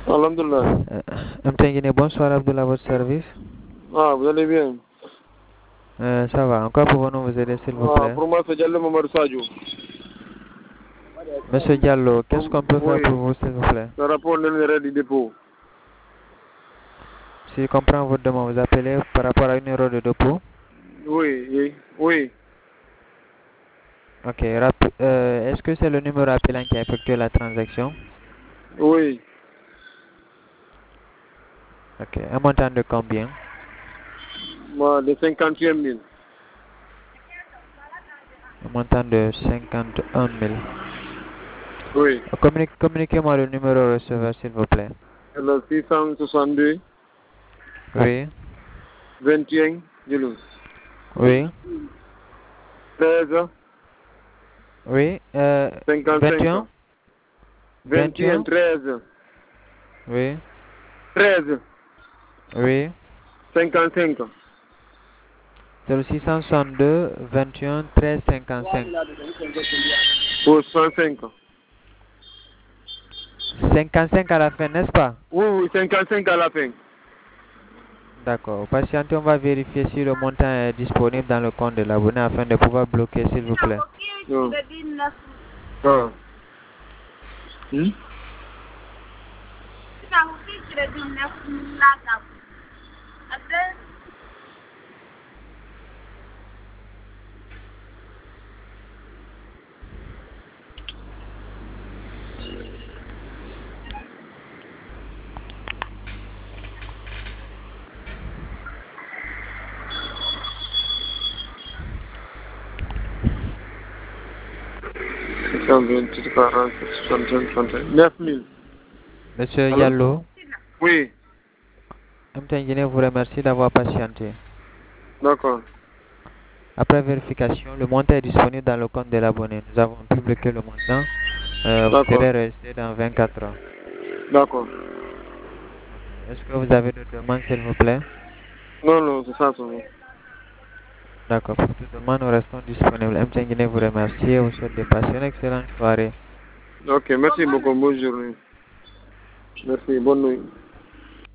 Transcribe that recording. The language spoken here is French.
Alhamdulillah. MTN, bonsoir Abdullah, votre service. Ah, vous allez bien? Ça va. En quoi pouvons-nous vous aider, s'il vous plaît? Pour moi, c'est Diallo Mamadou Sadio. Monsieur Diallo, qu'est-ce qu'on peut faire Oui, pour vous, s'il vous plaît? le rapport de l'arrêt du dépôt. Si je comprends votre demande, vous appelez par rapport à une erreur de dépôt? Oui, oui, oui. Ok. Est-ce que c'est le numéro appelant qui a effectué la transaction? Oui. Ok. Un montant de combien? Moi, de 51 000. Un montant de 51 000. Oui. Communiquez-moi le numéro receveur, s'il vous plaît. Le 662 Oui. 21 Djilou. Oui. 13 Oui. 55. 21? 21 21? 13. Oui. 13 Oui. 55. C'est le 662 21 13 55. Pour 65. 55 à la fin, n'est-ce pas? Oui, oui, 55 à la fin. D'accord. Patientez, on va vérifier si le montant est disponible dans le compte de l'abonné afin de pouvoir bloquer, s'il vous plaît. Ah. Hmm? Combien? 9 000. Monsieur Allô? Yallo, Oui, MTN vous remercie d'avoir patienté. d'accord. Après vérification, le montant est disponible dans le compte de l'abonné. Nous avons pu bloquer le montant. Vous D'accord. serez resté dans 24 heures. D'accord. Ok. Est-ce que vous avez d'autres demandes, s'il vous plaît? Non, non, c'est ça, c'est bon. D'accord. Pour toute demande, nous restons disponibles. MTN vous remercie et vous souhaite de passer une excellente soirée. Ok, merci beaucoup. Bonne journée. Merci, bonne nuit.